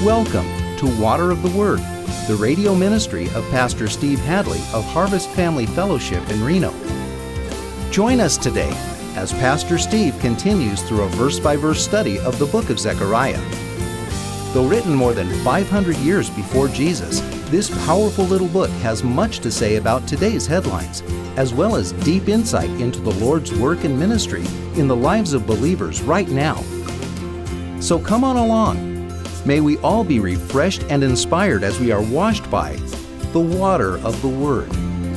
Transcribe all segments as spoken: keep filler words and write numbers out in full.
Welcome to Water of the Word, the radio ministry of Pastor Steve Hadley of Harvest Family Fellowship in Reno. Join us today as Pastor Steve continues through a verse-by-verse study of the book of Zechariah. Though written more than five hundred years before Jesus, this powerful little book has much to say about today's headlines, as well as deep insight into the Lord's work and ministry in the lives of believers right now. So come on along. May we all be refreshed and inspired as we are washed by the water of the Word.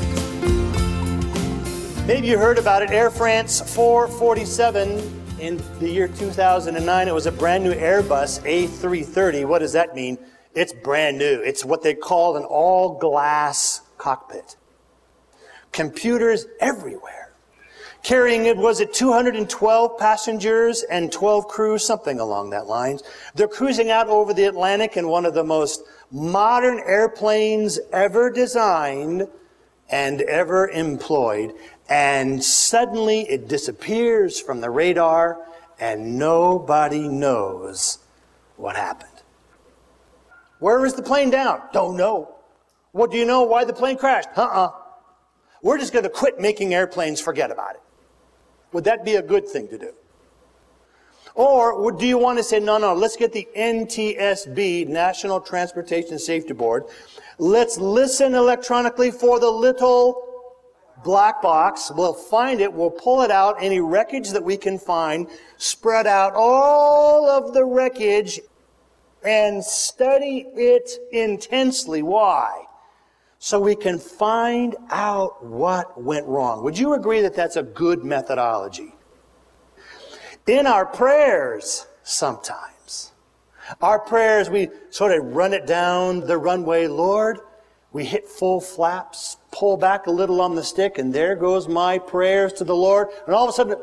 Maybe you heard about it, Air France four forty-seven. In the year two thousand nine, it was a brand new Airbus A three thirty. What does that mean? It's brand new. It's what they call an all-glass cockpit. Computers everywhere. Carrying it, was it two hundred twelve passengers and twelve crews, something along that line. They're cruising out over the Atlantic in one of the most modern airplanes ever designed and ever employed. And suddenly it disappears from the radar and nobody knows what happened. Where is the plane down? Don't know. Well, do you know why the plane crashed? Uh-uh. We're just going to quit making airplanes, forget about it. Would that be a good thing to do? Or do you want to say, no, no, let's get the N T S B, National Transportation Safety Board. Let's listen electronically for the little black box. We'll find it. We'll pull it out. Any wreckage that we can find, spread out all of the wreckage and study it intensely. Why? So we can find out what went wrong. Would you agree that that's a good methodology? In our prayers, sometimes, our prayers, we sort of run it down the runway. Lord, we hit full flaps, pull back a little on the stick, and there goes my prayers to the Lord. And all of a sudden,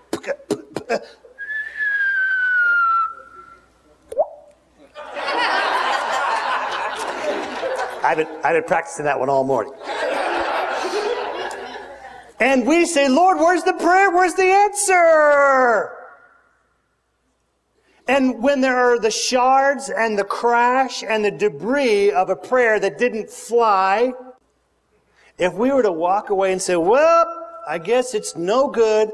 I've been, I've been practicing that one all morning. And we say, Lord, where's the prayer? Where's the answer? And when there are the shards and the crash and the debris of a prayer that didn't fly, if we were to walk away and say, well, I guess it's no good,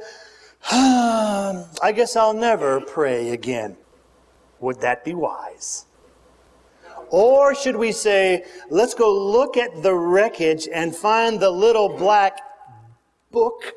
I guess I'll never pray again, would that be wise? Or should we say, let's go look at the wreckage and find the little black book,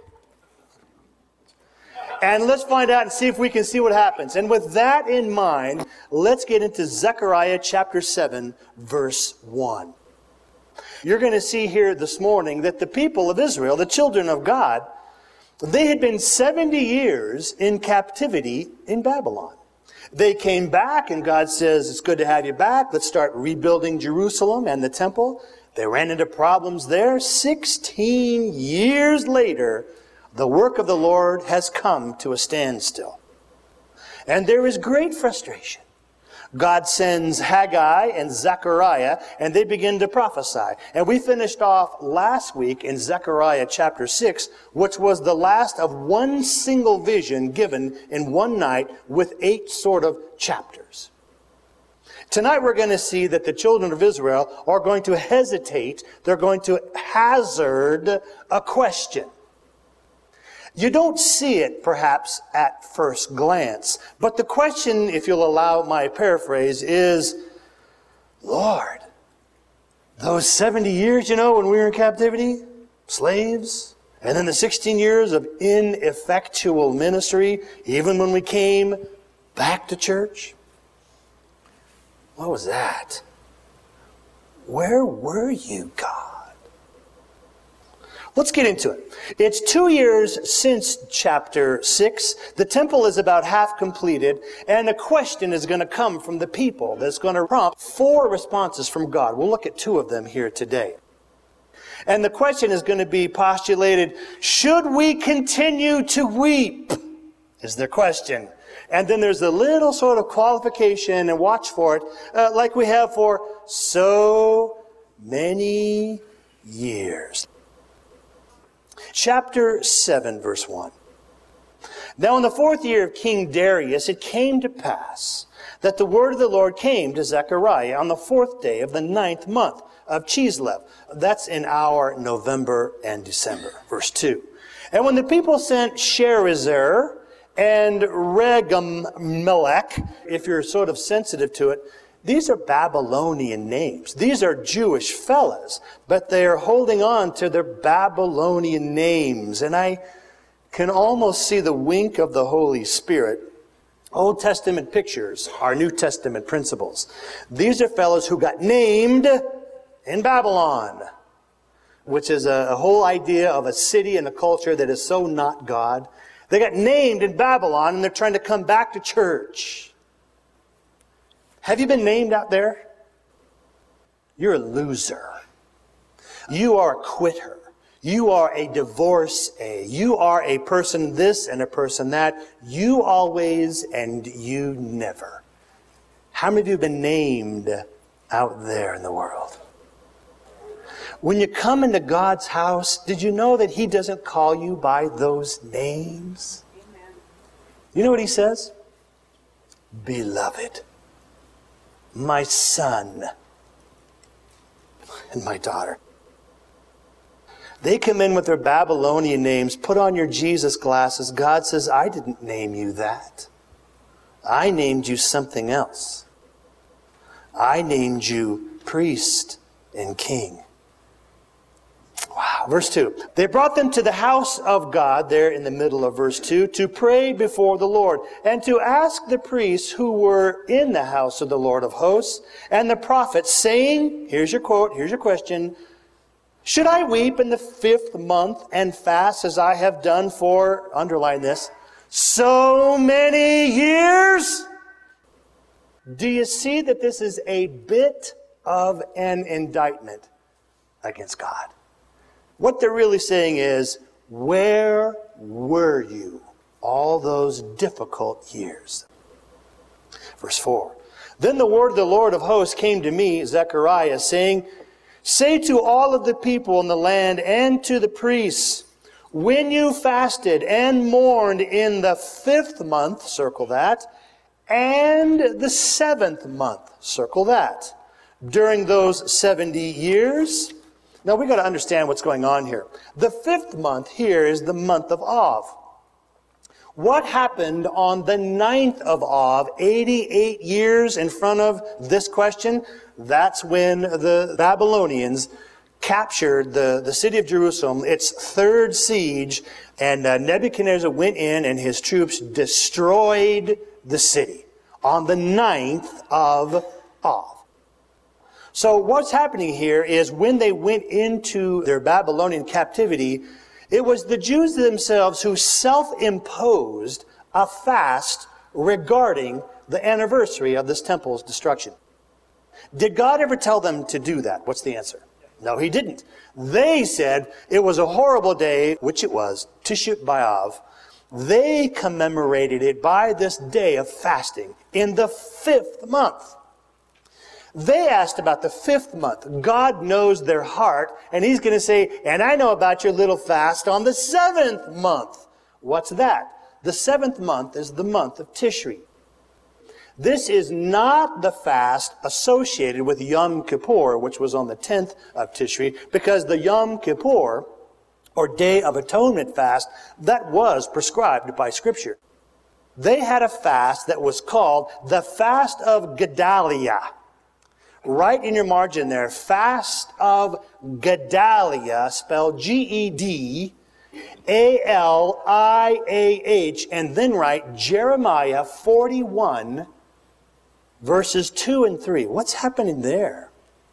and let's find out and see if we can see what happens. And with that in mind, let's get into Zechariah chapter seven, verse one. You're going to see here this morning that the people of Israel, the children of God, they had been seventy years in captivity in Babylon. They came back, and God says, it's good to have you back. Let's start rebuilding Jerusalem and the temple. They ran into problems there. Sixteen years later, the work of the Lord has come to a standstill. And there is great frustration. God sends Haggai and Zechariah, and they begin to prophesy. And we finished off last week in Zechariah chapter six, which was the last of one single vision given in one night with eight sort of chapters. Tonight we're going to see that the children of Israel are going to hesitate. They're going to hazard a question. You don't see it, perhaps, at first glance. But the question, if you'll allow my paraphrase, is, Lord, those seventy years, you know, when we were in captivity, slaves, and then the sixteen years of ineffectual ministry, even when we came back to church, what was that? Where were you, God? Let's get into it. It's two years since chapter six. The temple is about half completed, and a question is going to come from the people that's going to prompt four responses from God. We'll look at two of them here today. And the question is going to be postulated, should we continue to weep? Is their question. And then there's a little sort of qualification, and watch for it, uh, like we have for so many years. Chapter seven, verse one. Now in the fourth year of King Darius, it came to pass that the word of the Lord came to Zechariah on the fourth day of the ninth month of Chislev. That's in our November and December. Verse two. And when the people sent Sherezer and Regem-melech, if you're sort of sensitive to it, these are Babylonian names. These are Jewish fellas, but they are holding on to their Babylonian names. And I can almost see the wink of the Holy Spirit. Old Testament pictures are New Testament principles. These are fellows who got named in Babylon, which is a, a whole idea of a city and a culture that is so not God. They got named in Babylon and they're trying to come back to church. Have you been named out there? You're a loser. You are a quitter. You are a divorcee. You are a person this and a person that. You always and you never. How many of you have been named out there in the world? When you come into God's house, did you know that He doesn't call you by those names? Amen. You know what He says? Beloved, my son, and my daughter. They come in with their Babylonian names. Put on your Jesus glasses. God says, I didn't name you that. I named you something else. I named you priest and king. Wow. Verse two. They brought them to the house of God, there in the middle of verse two, to pray before the Lord, and to ask the priests who were in the house of the Lord of hosts, and the prophets, saying, here's your quote, here's your question, should I weep in the fifth month and fast as I have done for, underline this, so many years? Do you see that this is a bit of an indictment against God? What they're really saying is, where were you all those difficult years? Verse four. Then the word of the Lord of hosts came to me, Zechariah, saying, say to all of the people in the land and to the priests, when you fasted and mourned in the fifth month, circle that, and the seventh month, circle that, during those seventy years. Now we got to understand what's going on here. The fifth month here is the month of Av. What happened on the ninth of Av, eighty-eight years in front of this question? That's when the Babylonians captured the, the city of Jerusalem, its third siege, and uh, Nebuchadnezzar went in and his troops destroyed the city on the ninth of Av. So what's happening here is when they went into their Babylonian captivity, it was the Jews themselves who self-imposed a fast regarding the anniversary of this temple's destruction. Did God ever tell them to do that? What's the answer? No, He didn't. They said it was a horrible day, which it was, Tisha B'Av. They commemorated it by this day of fasting in the fifth month. They asked about the fifth month. God knows their heart, and He's going to say, and I know about your little fast on the seventh month. What's that? The seventh month is the month of Tishri. This is not the fast associated with Yom Kippur, which was on the tenth of Tishri, because the Yom Kippur, or Day of Atonement fast, that was prescribed by Scripture. They had a fast that was called the Fast of Gedaliah. Right in your margin there, Fast of Gedaliah, spelled G E D A L I A H, and then write Jeremiah forty-one, verses two and three. What's happening there?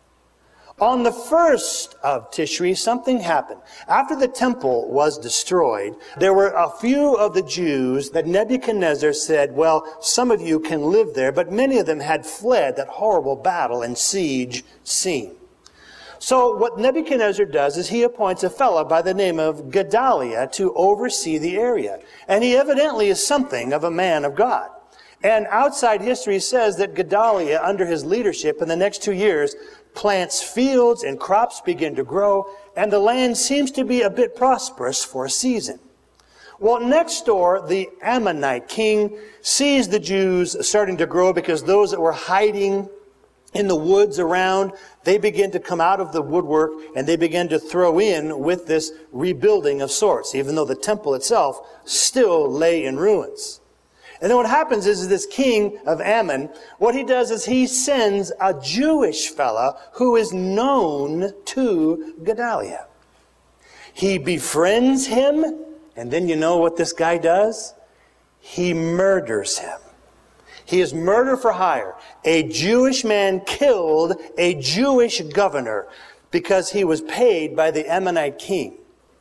On the first of Tishri, something happened. After the temple was destroyed, there were a few of the Jews that Nebuchadnezzar said, well, some of you can live there, but many of them had fled that horrible battle and siege scene. So what Nebuchadnezzar does is he appoints a fellow by the name of Gedaliah to oversee the area. And he evidently is something of a man of God. And outside history says that Gedaliah, under his leadership in the next two years, plants fields and crops begin to grow, and the land seems to be a bit prosperous for a season. Well, next door, the Ammonite king sees the Jews starting to grow because those that were hiding in the woods around, they begin to come out of the woodwork and they begin to throw in with this rebuilding of sorts, even though the temple itself still lay in ruins. And then what happens is, is this king of Ammon, what he does is he sends a Jewish fella who is known to Gedaliah. He befriends him, and then you know what this guy does? He murders him. He is murder for hire. A Jewish man killed a Jewish governor because he was paid by the Ammonite king.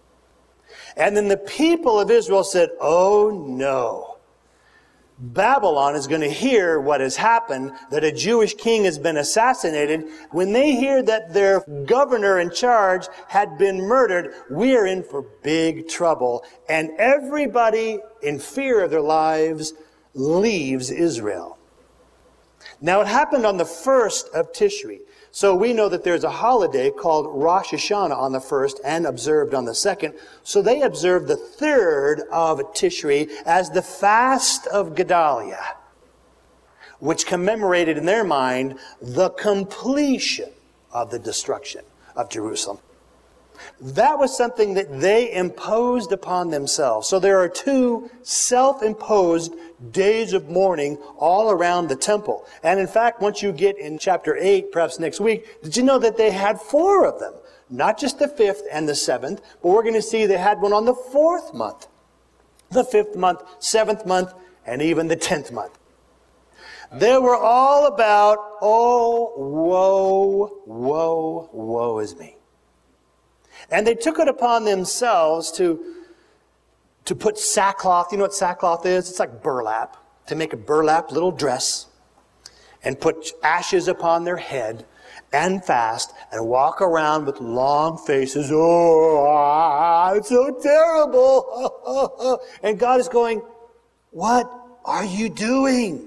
And then the people of Israel said, oh no. Babylon is going to hear what has happened, that a Jewish king has been assassinated. When they hear that their governor in charge had been murdered, we are in for big trouble. And everybody, in fear of their lives, leaves Israel. Now, it happened on the first of Tishri. So we know that there's a holiday called Rosh Hashanah on the first and observed on the second. So they observed the third of Tishri as the fast of Gedaliah, which commemorated in their mind the completion of the destruction of Jerusalem. That was something that they imposed upon themselves. So there are two self-imposed days of mourning all around the temple. And in fact, once you get in chapter eight, perhaps next week, did you know that they had four of them? Not just the fifth and the seventh, but we're going to see they had one on the fourth month, the fifth month, seventh month, and even the tenth month. They were all about, oh, woe, woe, woe is me. And they took it upon themselves to, to put sackcloth. You know what sackcloth is? It's like burlap. To make a burlap little dress and put ashes upon their head and fast and walk around with long faces. Oh, ah, it's so terrible. And God is going, what are you doing?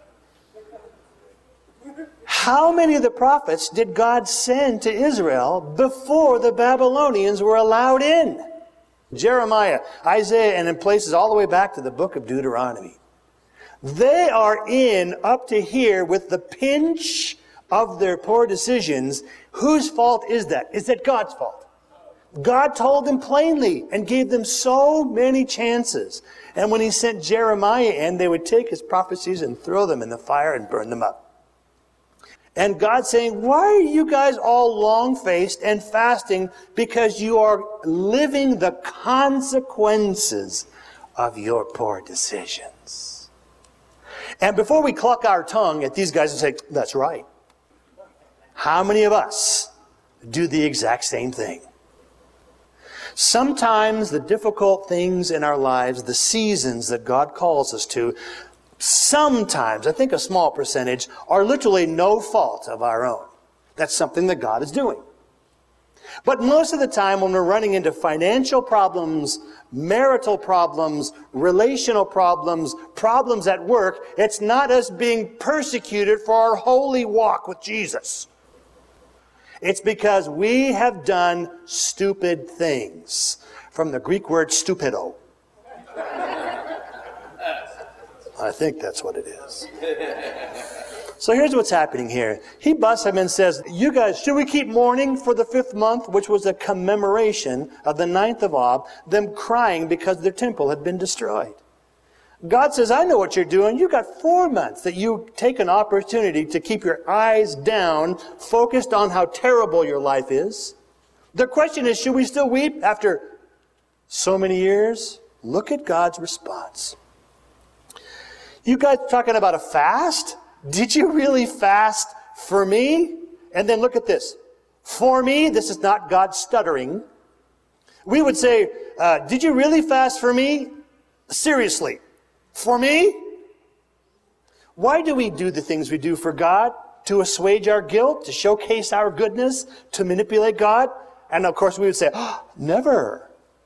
How many of the prophets did God send to Israel before the Babylonians were allowed in? Jeremiah, Isaiah, and in places all the way back to the book of Deuteronomy. They are in up to here with the pinch of their poor decisions. Whose fault is that? Is it God's fault? God told them plainly and gave them so many chances. And when he sent Jeremiah in, they would take his prophecies and throw them in the fire and burn them up. And God saying, why are you guys all long-faced and fasting? Because you are living the consequences of your poor decisions. And before we cluck our tongue at these guys and say, that's right. How many of us do the exact same thing? Sometimes the difficult things in our lives, the seasons that God calls us to, sometimes, I think a small percentage, are literally no fault of our own. That's something that God is doing. But most of the time when we're running into financial problems, marital problems, relational problems, problems at work, it's not us being persecuted for our holy walk with Jesus. It's because we have done stupid things. From the Greek word stupido. I think that's what it is. So here's what's happening here. He busts him and says, you guys, should we keep mourning for the fifth month, which was a commemoration of the ninth of Ab, them crying because their temple had been destroyed? God says, I know what you're doing. You've got four months that you take an opportunity to keep your eyes down, focused on how terrible your life is. The question is, should we still weep after so many years? Look at God's response. You guys talking about a fast? Did you really fast for me? And then look at this. For me, this is not God stuttering. We would say, uh, did you really fast for me? Seriously. For me? Why do we do the things we do for God? To assuage our guilt? To showcase our goodness? To manipulate God? And of course we would say, oh, never.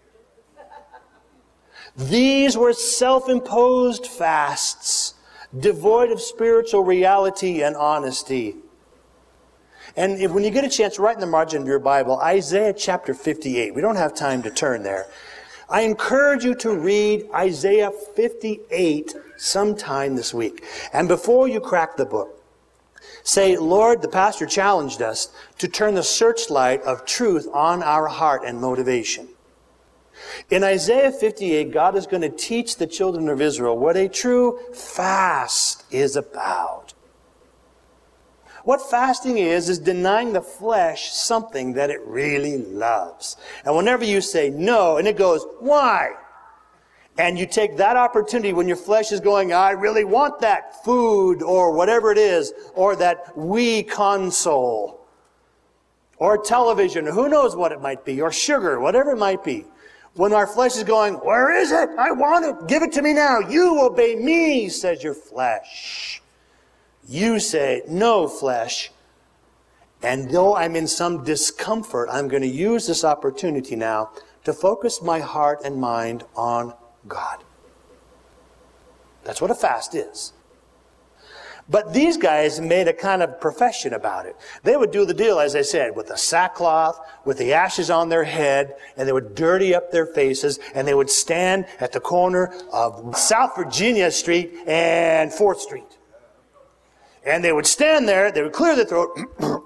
These were self-imposed fasts, devoid of spiritual reality and honesty. And if, when you get a chance, write in the margin of your Bible, Isaiah chapter fifty-eight. We don't have time to turn there. I encourage you to read Isaiah fifty-eight sometime this week. And before you crack the book, say, Lord, the pastor challenged us to turn the searchlight of truth on our heart and motivation. In Isaiah fifty-eight, God is going to teach the children of Israel what a true fast is about. What fasting is, is denying the flesh something that it really loves. And whenever you say no, and it goes, why? And you take that opportunity when your flesh is going, I really want that food, or whatever it is, or that Wii console, or television, or who knows what it might be, or sugar, whatever it might be. When our flesh is going, where is it? I want it. Give it to me now. You obey me, says your flesh. You say, no, flesh. And though I'm in some discomfort, I'm going to use this opportunity now to focus my heart and mind on God. That's what a fast is. But these guys made a kind of profession about it. They would do the deal, as I said, with the sackcloth, with the ashes on their head, and they would dirty up their faces, and they would stand at the corner of South Virginia Street and fourth Street. And they would stand there, they would clear their throat.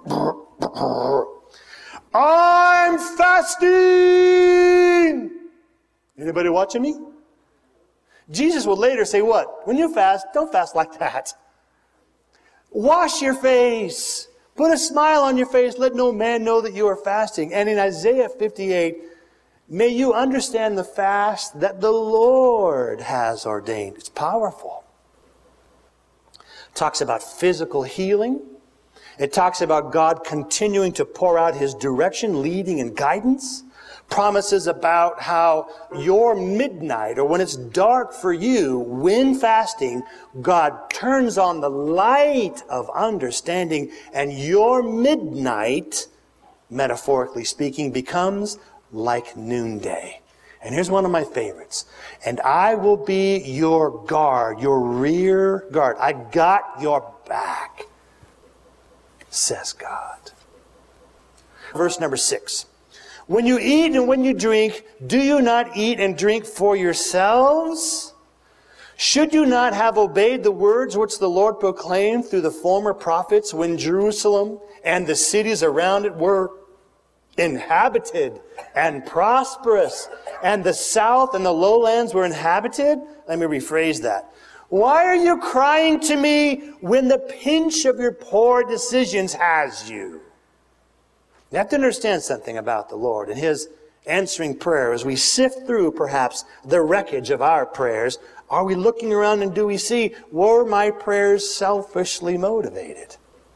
I'm fasting! Anybody watching me? Jesus would later say what? When you fast, don't fast like that. Wash your face. Put a smile on your face. Let no man know that you are fasting. And in Isaiah fifty-eight, may you understand the fast that the Lord has ordained. It's powerful. It talks about physical healing. It talks about God continuing to pour out His direction, leading, and guidance. Promises about how your midnight, or when it's dark for you, when fasting, God turns on the light of understanding, and your midnight, metaphorically speaking, becomes like noonday. And here's one of my favorites. And I will be your guard, your rear guard. I got your back, says God. Verse number six. When you eat and when you drink, do you not eat and drink for yourselves? Should you not have obeyed the words which the Lord proclaimed through the former prophets when Jerusalem and the cities around it were inhabited and prosperous, and the south and the lowlands were inhabited? Let me rephrase that. Why are you crying to me when the pinch of your poor decisions has you? You have to understand something about the Lord and His answering prayer. As we sift through, perhaps, the wreckage of our prayers, are we looking around and do we see, were my prayers selfishly motivated?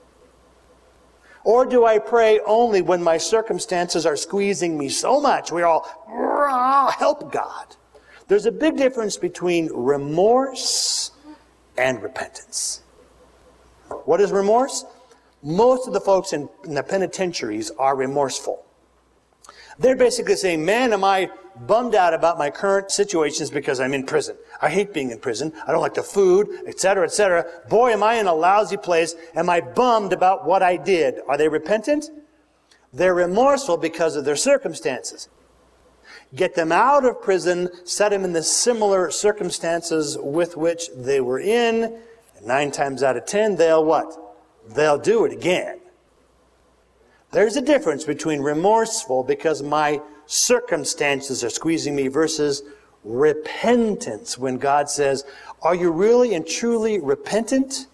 Or do I pray only when my circumstances are squeezing me so much, we're all, help God? There's a big difference between remorse and repentance. What is remorse? Most of the folks in, in the penitentiaries are remorseful. They're basically saying, man, am I bummed out about my current situations because I'm in prison. I hate being in prison. I don't like the food, et cetera, et cetera. Boy, am I in a lousy place. Am I bummed about what I did? Are they repentant? They're remorseful because of their circumstances. Get them out of prison, set them in the similar circumstances with which they were in, and nine times out of ten, they'll what? They'll do it again. There's a difference between remorseful because my circumstances are squeezing me versus repentance when God says, are you really and truly repentant?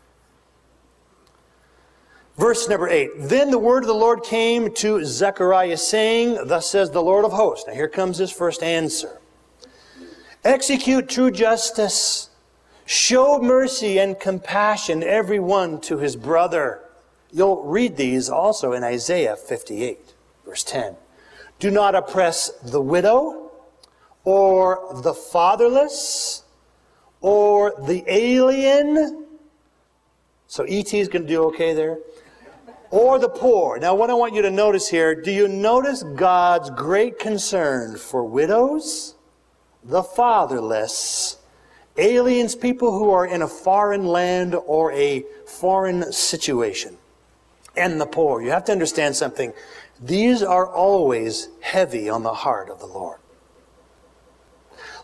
Verse number eight. Then the word of the Lord came to Zechariah saying, thus says the Lord of hosts. Now here comes his first answer. Execute true justice. Show mercy and compassion every one to his brother. You'll read these also in Isaiah fifty-eight, verse ten. Do not oppress the widow, or the fatherless, or the alien. So E T is going to do okay there. Or the poor. Now what I want you to notice here, do you notice God's great concern for widows, the fatherless, aliens, people who are in a foreign land or a foreign situation, and the poor? You have to understand something. These are always heavy on the heart of the Lord.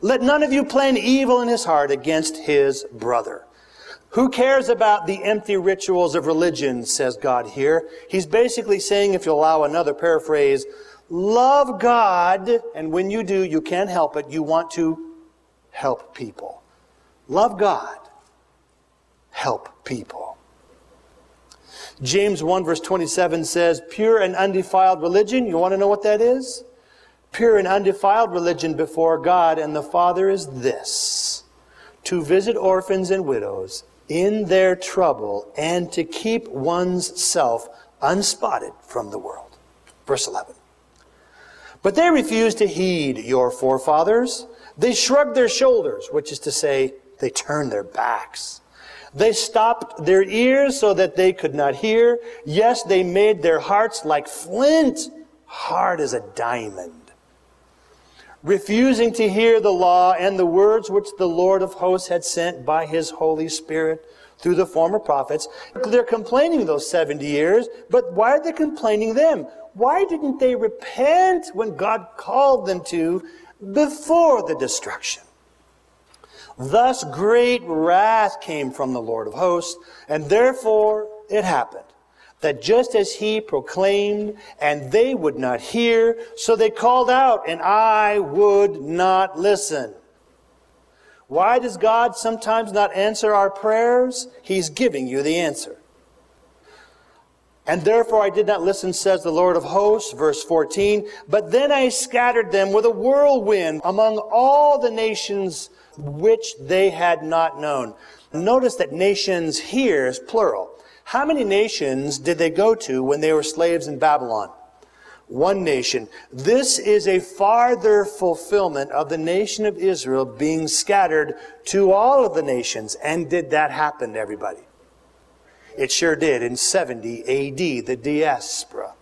Let none of you plan evil in his heart against his brother. Who cares about the empty rituals of religion, says God here. He's basically saying, if you allow another paraphrase, love God, and when you do, you can't help it. You want to help people. Love God. Help people. James one verse twenty-seven says, pure and undefiled religion. You want to know what that is? Pure and undefiled religion before God and the Father is this: to visit orphans and widows in their trouble and to keep one's self unspotted from the world. Verse eleven. But they refused to heed your forefathers. They shrugged their shoulders, which is to say, they turned their backs. They stopped their ears so that they could not hear. Yes, they made their hearts like flint, hard as a diamond. Refusing to hear the law and the words which the Lord of hosts had sent by his Holy Spirit through the former prophets. They're complaining those seventy years, but why are they complaining them? Why didn't they repent when God called them to before the destruction? Thus great wrath came from the Lord of hosts, and therefore it happened that just as he proclaimed, and they would not hear, so they called out, and I would not listen. Why does God sometimes not answer our prayers? He's giving you the answer. And therefore I did not listen, says the Lord of hosts, verse fourteen. But then I scattered them with a whirlwind among all the nations which they had not known. Notice that nations here is plural. How many nations did they go to when they were slaves in Babylon? One nation. This is a farther fulfillment of the nation of Israel being scattered to all of the nations. And did that happen to everybody? It sure did in seventy A D, the diaspora.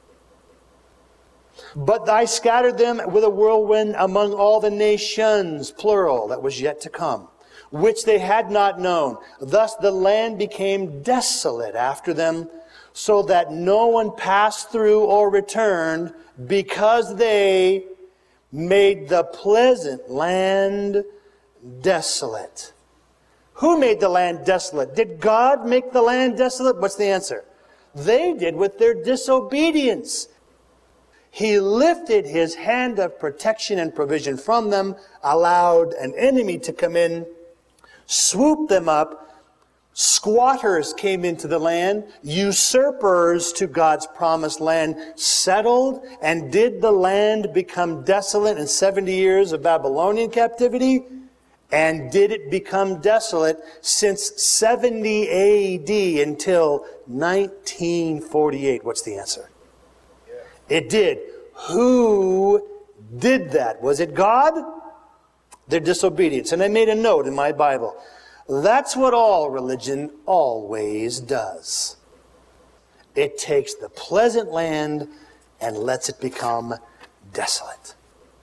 But I scattered them with a whirlwind among all the nations, plural, that was yet to come, which they had not known. Thus the land became desolate after them, so that no one passed through or returned, because they made the pleasant land desolate. Who made the land desolate? Did God make the land desolate? What's the answer? They did with their disobedience. He lifted his hand of protection and provision from them, allowed an enemy to come in, swooped them up. Squatters came into the land, usurpers to God's promised land, settled, and did the land become desolate in seventy years of Babylonian captivity? And did it become desolate since seventy A D until nineteen forty-eight? What's the answer? It did. Who did that? Was it God? Their disobedience. And I made a note in my Bible. That's what all religion always does. It takes the pleasant land and lets it become desolate.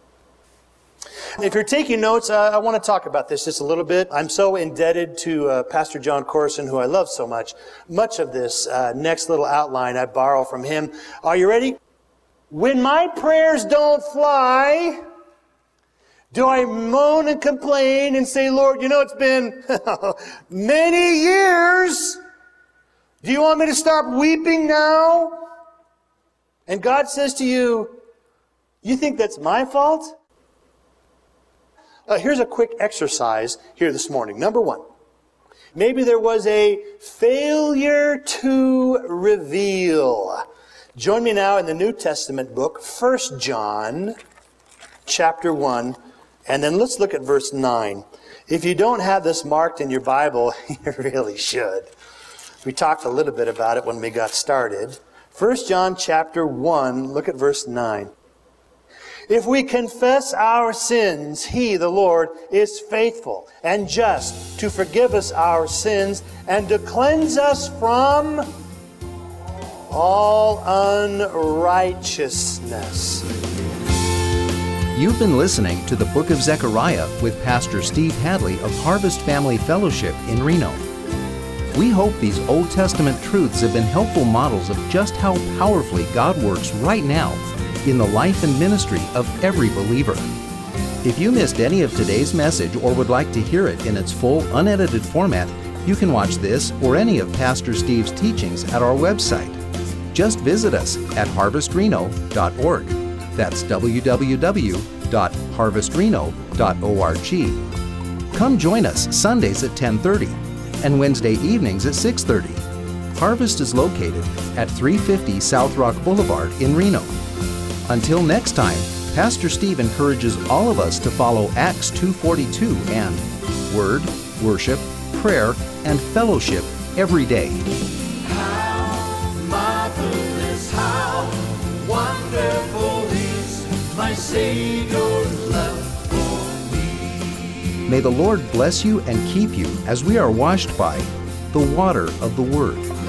If you're taking notes, uh, I want to talk about this just a little bit. I'm so indebted to uh, Pastor John Corson, who I love so much. Much of this uh, next little outline I borrow from him. Are you ready? When my prayers don't fly, do I moan and complain and say, Lord, you know, it's been many years. Do you want me to stop weeping now? And God says to you, you think that's my fault? Uh, here's a quick exercise here this morning. Number one, maybe there was a failure to reveal. Join me now in the New Testament book, First John, chapter one, and then let's look at verse nine. If you don't have this marked in your Bible, you really should. We talked a little bit about it when we got started. First John chapter one, look at verse nine. If we confess our sins, He, the Lord, is faithful and just to forgive us our sins and to cleanse us from all unrighteousness. You've been listening to the Book of Zechariah with Pastor Steve Hadley of Harvest Family Fellowship in Reno. We hope these Old Testament truths have been helpful models of just how powerfully God works right now in the life and ministry of every believer. If you missed any of today's message or would like to hear it in its full, unedited format, you can watch this or any of Pastor Steve's teachings at our website. Just visit us at harvest reno dot org. That's w w w dot harvest reno dot org. Come join us Sundays at ten thirty and Wednesday evenings at six thirty. Harvest is located at three fifty South Rock Boulevard in Reno. Until next time, Pastor Steve encourages all of us to follow Acts two forty-two and Word, Worship, Prayer, and Fellowship every day. How marvelous, how wonderful is my Savior's love for me. May the Lord bless you and keep you as we are washed by the water of the Word.